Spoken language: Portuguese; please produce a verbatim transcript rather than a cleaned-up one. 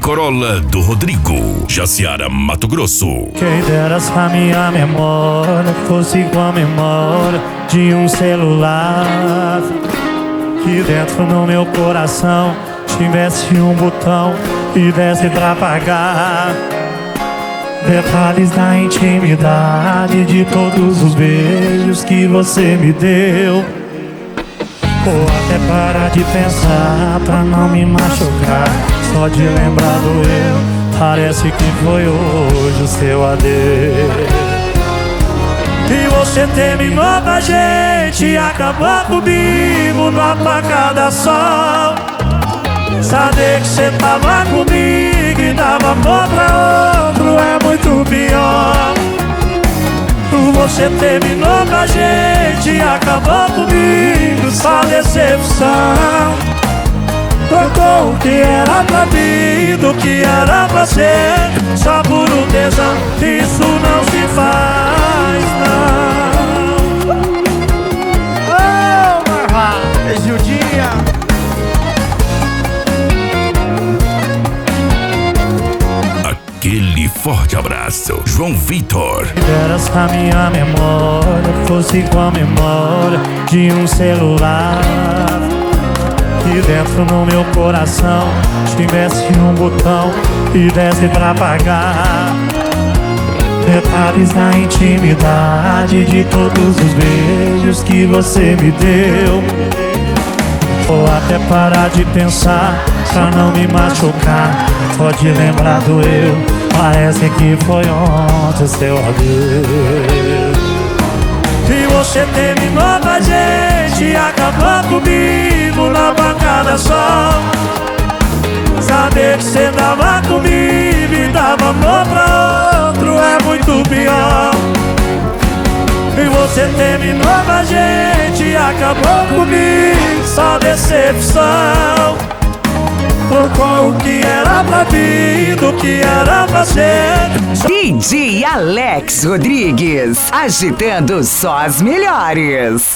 Corolla do Rodrigo, Jaciara, Mato Grosso. Quem dera se a minha memória fosse igual a memória de um celular, que dentro no meu coração tivesse um botão e desse pra apagar detalhes da intimidade de todos os beijos que você me deu. Ou até parar de pensar pra não me machucar, só de lembrar do eu, parece que foi hoje o seu adeus. E você terminou com a gente, acabou comigo no apagar da sol. Saber que você tava comigo e dava amor pra outro é muito pior. Você terminou com a gente, acabou comigo, só decepção. Trocou o que era pra mim do que era pra ser, só por um tesão. Isso não se faz, não. Oh, Marva, é Gildinha. Aquele forte abraço, João Vitor. Era se a minha memória fosse igual a memória de um celular, que dentro no meu coração tivesse um botão e desse pra apagar detalhes da intimidade de todos os beijos que você me deu. Ou até parar de pensar pra não me machucar, pode lembrar do eu, parece que foi ontem seu adeus. E você terminou com a gente, acabou comigo na bancada só. Saber que você dava comigo e dava amor pra outro é muito pior. E você terminou com a gente, acabou comigo, só decepção. Trocou o que era pra mim do que era pra ser. D J Alex Rodrigues, agitando só as melhores.